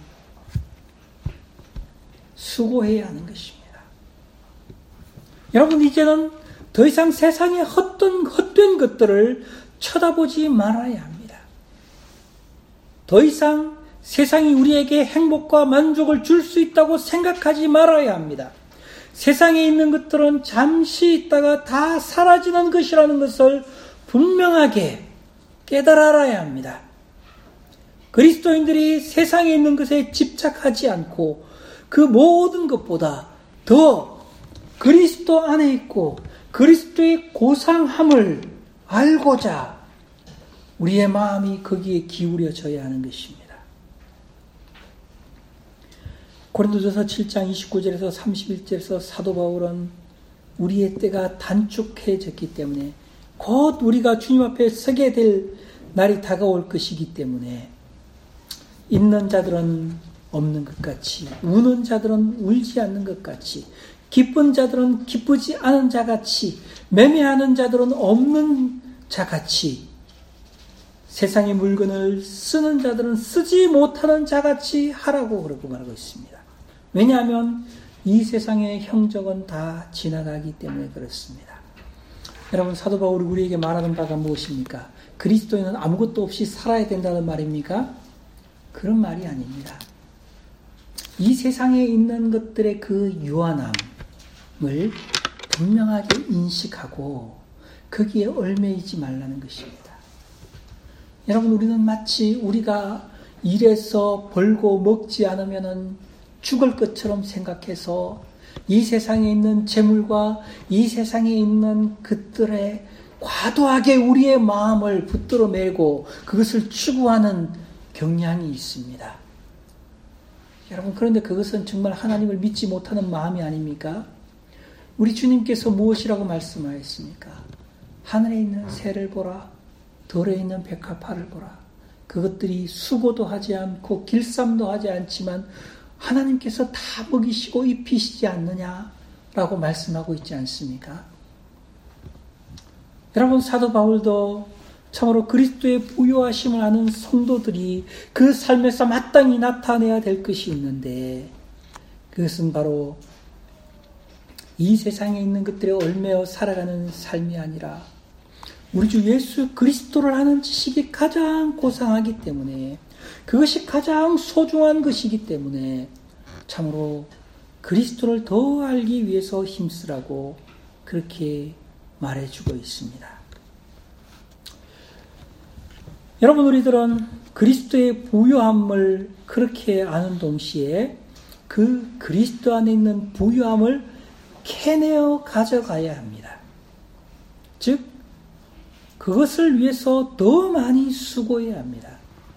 수고해야 하는 것입니다. 여러분, 이제는 더 이상 세상의 헛된 것들을 쳐다보지 말아야 합니다. 더 이상 세상이 우리에게 행복과 만족을 줄 수 있다고 생각하지 말아야 합니다. 세상에 있는 것들은 잠시 있다가 다 사라지는 것이라는 것을 분명하게 깨달아 알아야 합니다. 그리스도인들이 세상에 있는 것에 집착하지 않고 그 모든 것보다 더 그리스도 안에 있고 그리스도의 고상함을 알고자 우리의 마음이 거기에 기울여져야 하는 것입니다. 고린도전서 7장 29절에서 31절에서 사도 바울은 우리의 때가 단축해졌기 때문에 곧 우리가 주님 앞에 서게 될 날이 다가올 것이기 때문에 있는 자들은 없는 것 같이, 우는 자들은 울지 않는 것 같이, 기쁜 자들은 기쁘지 않은 자 같이, 매매하는 자들은 없는 자 같이, 세상의 물건을 쓰는 자들은 쓰지 못하는 자 같이 하라고 그러고 말하고 있습니다. 왜냐하면 이 세상의 형적은 다 지나가기 때문에 그렇습니다. 여러분, 사도 바울이 우리에게 말하는 바가 무엇입니까? 그리스도인은 아무것도 없이 살아야 된다는 말입니까? 그런 말이 아닙니다. 이 세상에 있는 것들의 그 유한함을 분명하게 인식하고 거기에 얽매이지 말라는 것입니다. 여러분, 우리는 마치 우리가 일해서 벌고 먹지 않으면 죽을 것처럼 생각해서 이 세상에 있는 재물과 이 세상에 있는 것들에 과도하게 우리의 마음을 붙들어 매고 그것을 추구하는 경향이 있습니다. 여러분, 그런데 그것은 정말 하나님을 믿지 못하는 마음이 아닙니까? 우리 주님께서 무엇이라고 말씀하셨습니까? 하늘에 있는 새를 보라, 들에 있는 백합화를 보라. 그것들이 수고도 하지 않고 길쌈도 하지 않지만 하나님께서 다 먹이시고 입히시지 않느냐라고 말씀하고 있지 않습니까? 여러분, 사도 바울도 참으로 그리스도의 부요하심을 아는 성도들이 그 삶에서 마땅히 나타내야 될 것이 있는데, 그것은 바로 이 세상에 있는 것들에 얽매여 살아가는 삶이 아니라 우리 주 예수 그리스도를 아는 지식이 가장 고상하기 때문에, 그것이 가장 소중한 것이기 때문에 참으로 그리스도를 더 알기 위해서 힘쓰라고 그렇게 말해주고 있습니다. 여러분, 우리들은 그리스도의 부요함을 그렇게 아는 동시에 그 그리스도 안에 있는 부요함을 캐내어 가져가야 합니다. 즉, 그것을 위해서 더 많이 수고해야 합니다.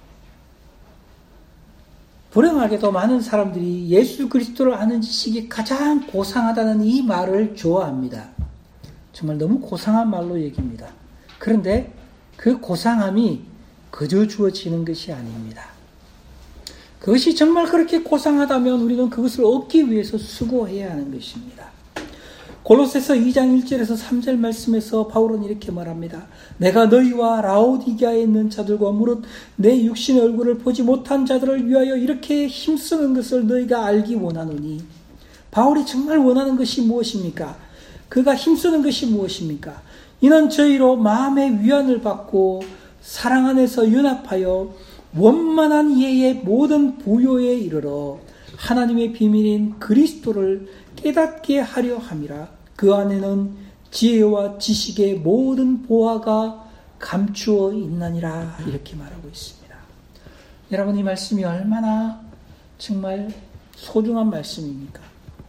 불행하게도 많은 사람들이 예수 그리스도를 아는 지식이 가장 고상하다는 이 말을 좋아합니다. 정말 너무 고상한 말로 얘기합니다. 그런데 그 고상함이 그저 주어지는 것이 아닙니다. 그것이 정말 그렇게 고상하다면 우리는 그것을 얻기 위해서 수고해야 하는 것입니다. 골로새서 2장 1절에서 3절 말씀에서 바울은 이렇게 말합니다. 내가 너희와 라오디게아에 있는 자들과 무릇 내 육신의 얼굴을 보지 못한 자들을 위하여 이렇게 힘쓰는 것을 너희가 알기 원하노니. 바울이 정말 원하는 것이 무엇입니까? 그가 힘쓰는 것이 무엇입니까? 이는 저희로 마음의 위안을 받고 사랑 안에서 연합하여 원만한 이해의 모든 부요에 이르러 하나님의 비밀인 그리스도를 깨닫게 하려 함이라. 그 안에는 지혜와 지식의 모든 보화가 감추어 있나니라. 이렇게 말하고 있습니다. 여러분, 이 말씀이 얼마나 정말 소중한 말씀입니까?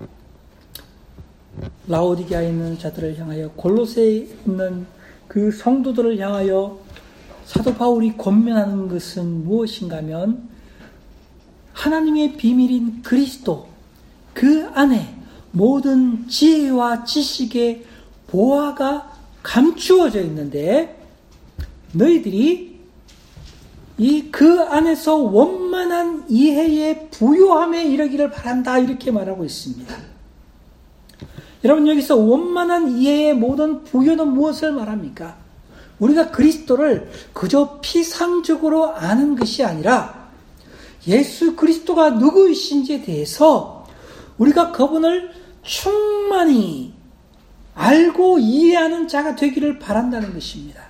라오디게아에 있는 자들을 향하여, 골로새에 있는 그 성도들을 향하여 사도 바울이 권면하는 것은 무엇인가 하면 하나님의 비밀인 그리스도, 그 안에 모든 지혜와 지식의 보화가 감추어져 있는데 너희들이 그 안에서 원만한 이해의 부요함에 이르기를 바란다. 이렇게 말하고 있습니다. 여러분, 여기서 원만한 이해의 모든 부요는 무엇을 말합니까? 우리가 그리스도를 그저 피상적으로 아는 것이 아니라 예수 그리스도가 누구이신지에 대해서 우리가 그분을 충만히 알고 이해하는 자가 되기를 바란다는 것입니다.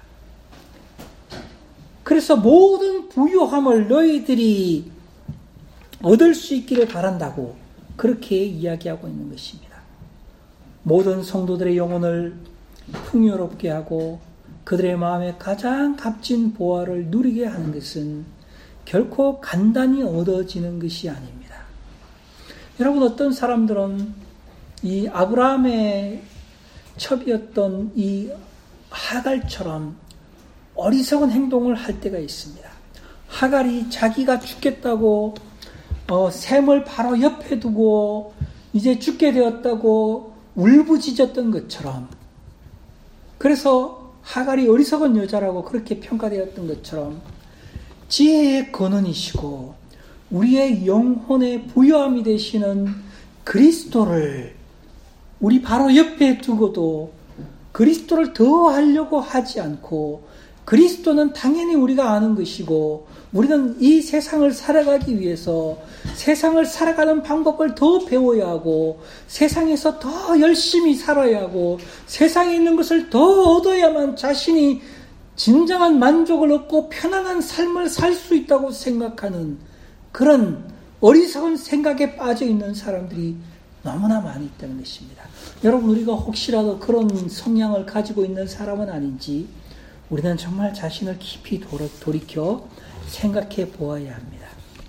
그래서 모든 부요함을 너희들이 얻을 수 있기를 바란다고 그렇게 이야기하고 있는 것입니다. 모든 성도들의 영혼을 풍요롭게 하고 그들의 마음에 가장 값진 보화를 누리게 하는 것은 결코 간단히 얻어지는 것이 아닙니다. 여러분, 어떤 사람들은 이 아브라함의 첩이었던 이 하갈처럼 어리석은 행동을 할 때가 있습니다. 하갈이 자기가 죽겠다고 샘을 바로 옆에 두고 이제 죽게 되었다고 울부짖었던 것처럼, 그래서 하갈이 어리석은 여자라고 그렇게 평가되었던 것처럼 지혜의 근원이시고 우리의 영혼의 부요함이 되시는 그리스도를 우리 바로 옆에 두고도 그리스도를 더 하려고 하지 않고, 그리스도는 당연히 우리가 아는 것이고 우리는 이 세상을 살아가기 위해서 세상을 살아가는 방법을 더 배워야 하고 세상에서 더 열심히 살아야 하고 세상에 있는 것을 더 얻어야만 자신이 진정한 만족을 얻고 편안한 삶을 살 수 있다고 생각하는 그런 어리석은 생각에 빠져 있는 사람들이 너무나 많이 있다는 것입니다. 여러분, 우리가 혹시라도 그런 성향을 가지고 있는 사람은 아닌지 우리는 정말 자신을 깊이 돌이켜 생각해 보아야 합니다.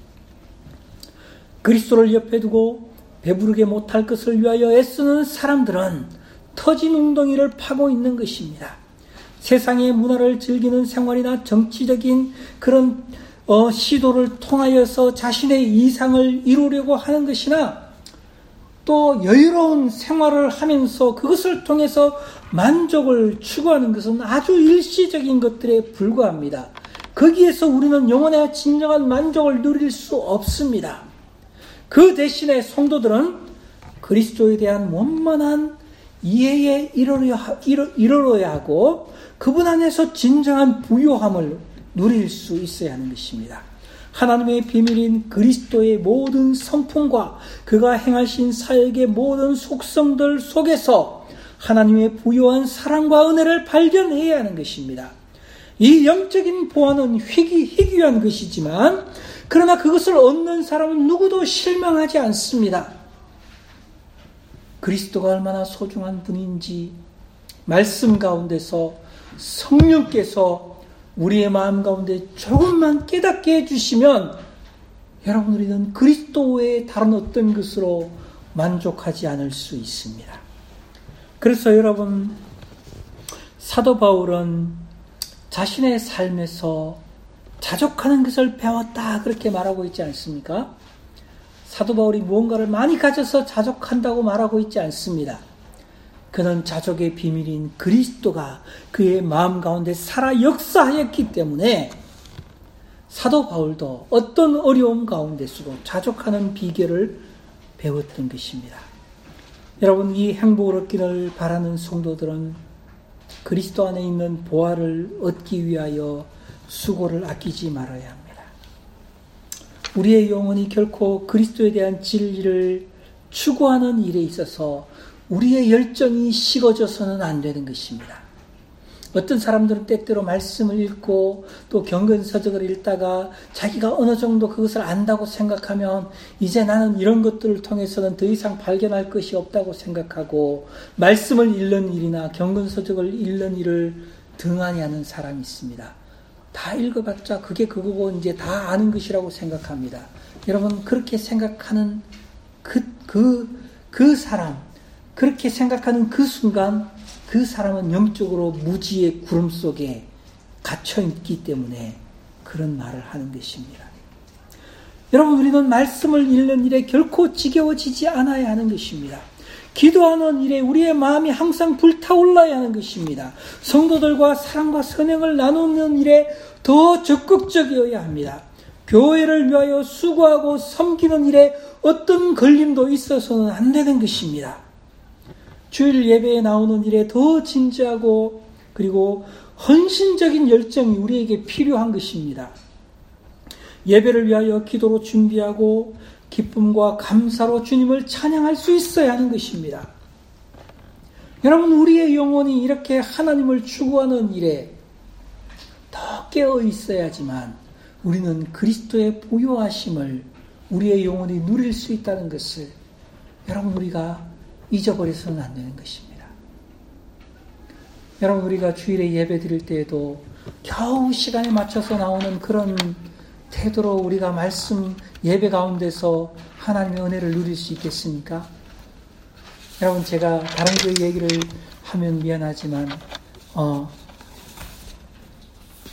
그리스도를 옆에 두고 배부르게 못할 것을 위하여 애쓰는 사람들은 터진 웅덩이를 파고 있는 것입니다. 세상의 문화를 즐기는 생활이나 정치적인 그런 시도를 통하여서 자신의 이상을 이루려고 하는 것이나, 또 여유로운 생활을 하면서 그것을 통해서 만족을 추구하는 것은 아주 일시적인 것들에 불과합니다. 거기에서 우리는 영혼의 진정한 만족을 누릴 수 없습니다. 그 대신에 성도들은 그리스도에 대한 원만한 이해에 이르러야 하고 그분 안에서 진정한 부요함을 누릴 수 있어야 하는 것입니다. 하나님의 비밀인 그리스도의 모든 성품과 그가 행하신 사역의 모든 속성들 속에서 하나님의 부요한 사랑과 은혜를 발견해야 하는 것입니다. 이 영적인 보화는 희귀한 것이지만 그러나 그것을 얻는 사람은 누구도 실망하지 않습니다. 그리스도가 얼마나 소중한 분인지 말씀 가운데서 성령께서 우리의 마음 가운데 조금만 깨닫게 해주시면 여러분, 우리는 그리스도 외에 다른 어떤 것으로 만족하지 않을 수 있습니다. 그래서 여러분, 사도 바울은 자신의 삶에서 자족하는 것을 배웠다 그렇게 말하고 있지 않습니까? 사도 바울이 무언가를 많이 가져서 자족한다고 말하고 있지 않습니다. 그는 자족의 비밀인 그리스도가 그의 마음 가운데 살아 역사하였기 때문에 사도 바울도 어떤 어려움 가운데서도 자족하는 비결을 배웠던 것입니다. 여러분, 이 행복을 얻기를 바라는 성도들은 그리스도 안에 있는 보화를 얻기 위하여 수고를 아끼지 말아야 합니다. 우리의 영혼이 결코 그리스도에 대한 진리를 추구하는 일에 있어서 우리의 열정이 식어져서는 안 되는 것입니다. 어떤 사람들은 때때로 말씀을 읽고 또 경건서적을 읽다가 자기가 어느 정도 그것을 안다고 생각하면 이제 나는 이런 것들을 통해서는 더 이상 발견할 것이 없다고 생각하고 말씀을 읽는 일이나 경건서적을 읽는 일을 등한히 하는 사람이 있습니다. 다 읽어봤자 그게 그거고 이제 다 아는 것이라고 생각합니다. 여러분, 그렇게 생각하는 그 사람, 그렇게 생각하는 그 순간 그 사람은 영적으로 무지의 구름 속에 갇혀있기 때문에 그런 말을 하는 것입니다. 여러분, 우리는 말씀을 읽는 일에 결코 지겨워지지 않아야 하는 것입니다. 기도하는 일에 우리의 마음이 항상 불타올라야 하는 것입니다. 성도들과 사랑과 선행을 나누는 일에 더 적극적이어야 합니다. 교회를 위하여 수고하고 섬기는 일에 어떤 걸림도 있어서는 안 되는 것입니다. 주일 예배에 나오는 일에 더 진지하고 그리고 헌신적인 열정이 우리에게 필요한 것입니다. 예배를 위하여 기도로 준비하고 기쁨과 감사로 주님을 찬양할 수 있어야 하는 것입니다. 여러분, 우리의 영혼이 이렇게 하나님을 추구하는 일에 더 깨어 있어야지만 우리는 그리스도의 부요하심을 우리의 영혼이 누릴 수 있다는 것을 여러분, 우리가 잊어버려서는 안 되는 것입니다. 여러분, 우리가 주일에 예배 드릴 때에도 겨우 시간에 맞춰서 나오는 그런 태도로 우리가 말씀 예배 가운데서 하나님의 은혜를 누릴 수 있겠습니까? 여러분, 제가 다른 교회 얘기를 하면 미안하지만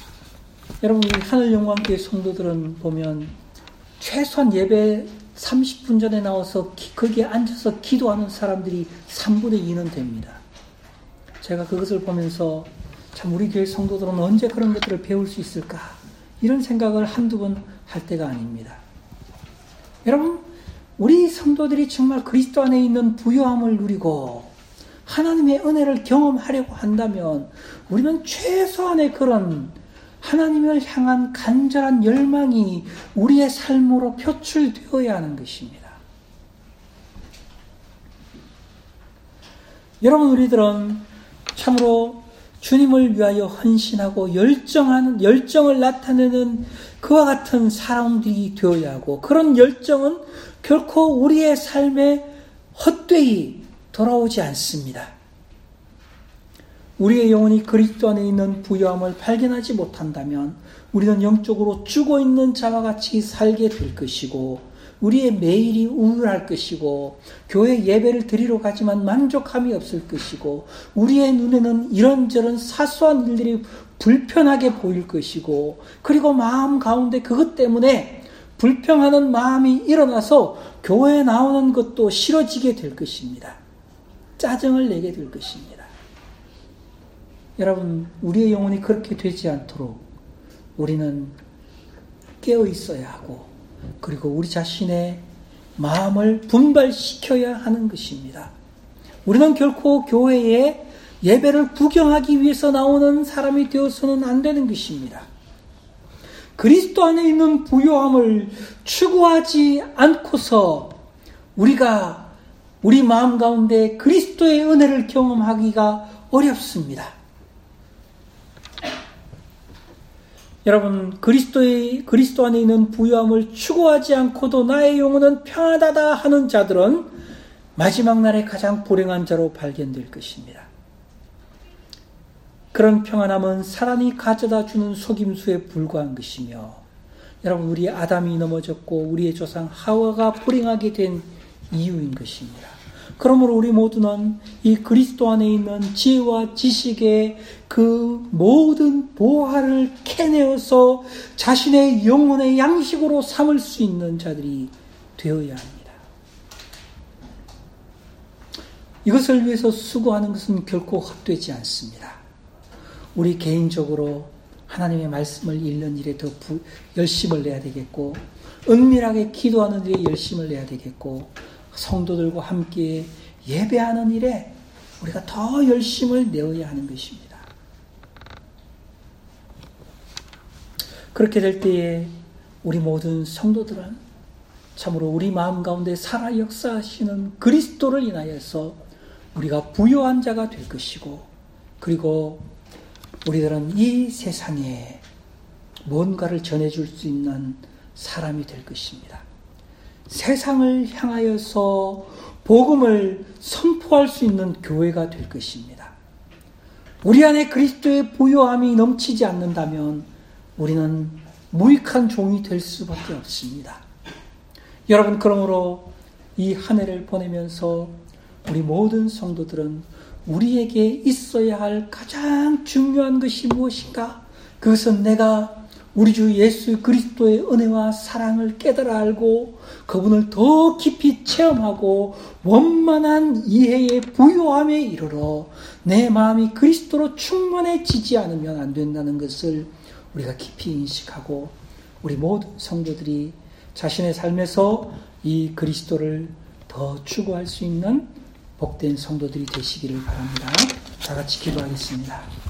여러분, 우리 하늘영광교회 성도들은 보면 최소한 예배 30분 전에 나와서 거기에 앉아서 기도하는 사람들이 3분의 2는 됩니다. 제가 그것을 보면서 참 우리 교회 성도들은 언제 그런 것들을 배울 수 있을까? 이런 생각을 한두 번 할 때가 아닙니다. 여러분, 우리 성도들이 정말 그리스도 안에 있는 부요함을 누리고 하나님의 은혜를 경험하려고 한다면 우리는 최소한의 그런 하나님을 향한 간절한 열망이 우리의 삶으로 표출되어야 하는 것입니다. 여러분, 우리들은 참으로 주님을 위하여 헌신하고 열정을 나타내는 그와 같은 사람들이 되어야 하고, 그런 열정은 결코 우리의 삶에 헛되이 돌아오지 않습니다. 우리의 영혼이 그리스도 안에 있는 부요함을 발견하지 못한다면 우리는 영적으로 죽어있는 자와 같이 살게 될 것이고, 우리의 매일이 우울할 것이고, 교회 예배를 드리러 가지만 만족함이 없을 것이고, 우리의 눈에는 이런저런 사소한 일들이 불편하게 보일 것이고, 그리고 마음 가운데 그것 때문에 불평하는 마음이 일어나서 교회에 나오는 것도 싫어지게 될 것입니다. 짜증을 내게 될 것입니다. 여러분, 우리의 영혼이 그렇게 되지 않도록 우리는 깨어 있어야 하고, 그리고 우리 자신의 마음을 분발시켜야 하는 것입니다. 우리는 결코 교회에 예배를 구경하기 위해서 나오는 사람이 되어서는 안 되는 것입니다. 그리스도 안에 있는 부요함을 추구하지 않고서 우리가 우리 마음 가운데 그리스도의 은혜를 경험하기가 어렵습니다. 여러분, 그리스도 안에 있는 부요함을 추구하지 않고도 나의 영혼은 평안하다 하는 자들은 마지막 날에 가장 불행한 자로 발견될 것입니다. 그런 평안함은 사람이 가져다 주는 속임수에 불과한 것이며, 여러분, 우리 아담이 넘어졌고 우리의 조상 하와가 불행하게 된 이유인 것입니다. 그러므로 우리 모두는 이 그리스도 안에 있는 지혜와 지식의 그 모든 보화를 캐내어서 자신의 영혼의 양식으로 삼을 수 있는 자들이 되어야 합니다. 이것을 위해서 수고하는 것은 결코 헛되지 않습니다. 우리 개인적으로 하나님의 말씀을 읽는 일에 더 열심을 내야 되겠고, 은밀하게 기도하는 일에 열심을 내야 되겠고, 성도들과 함께 예배하는 일에 우리가 더 열심을 내어야 하는 것입니다. 그렇게 될 때에 우리 모든 성도들은 참으로 우리 마음 가운데 살아 역사하시는 그리스도를 인하여서 우리가 부요한 자가 될 것이고, 그리고 우리들은 이 세상에 뭔가를 전해줄 수 있는 사람이 될 것입니다. 세상을 향하여서 복음을 선포할 수 있는 교회가 될 것입니다. 우리 안에 그리스도의 부요함이 넘치지 않는다면 우리는 무익한 종이 될 수밖에 없습니다. 여러분, 그러므로 이 한 해를 보내면서 우리 모든 성도들은 우리에게 있어야 할 가장 중요한 것이 무엇인가? 그것은 내가 우리 주 예수 그리스도의 은혜와 사랑을 깨달아 알고 그분을 더 깊이 체험하고 원만한 이해의 부요함에 이르러 내 마음이 그리스도로 충만해지지 않으면 안 된다는 것을 우리가 깊이 인식하고, 우리 모든 성도들이 자신의 삶에서 이 그리스도를 더 추구할 수 있는 복된 성도들이 되시기를 바랍니다. 다 같이 기도하겠습니다.